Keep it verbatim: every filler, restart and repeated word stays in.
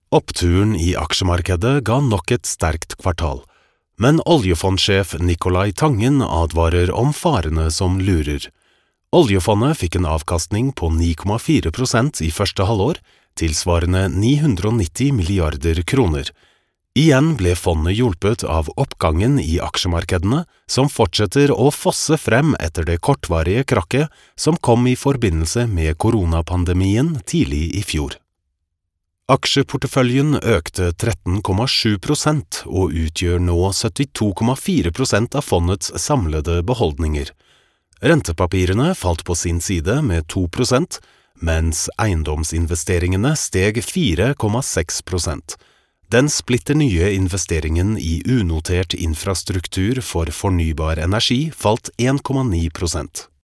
Oppturen i aksjemarkedet ga nok et sterkt kvartal, men oljefondsjef Nicolai Tangen advarer om farene som lurer. Oljefondet fikk en avkastning på ni komma fire prosent i første halvår, tilsvarende ni hundre og nitti milliarder kroner. Igjen ble fondet hjulpet av oppgangen i aksjemarkedene, som fortsetter å fosse frem etter det kortvarige krakket som kom i forbindelse med koronapandemien tidlig i fjor. Aksjeporteføljen økte tretten komma sju prosent og utgjør nå syttito komma fire prosent av fondets samlede beholdninger. Rentepapirene falt på sin side med to prosent, mens eiendomsinvesteringene steg fire komma seks prosent. Den splitter nye investeringen i unotert infrastruktur for fornybar energi falt en komma ni prosent.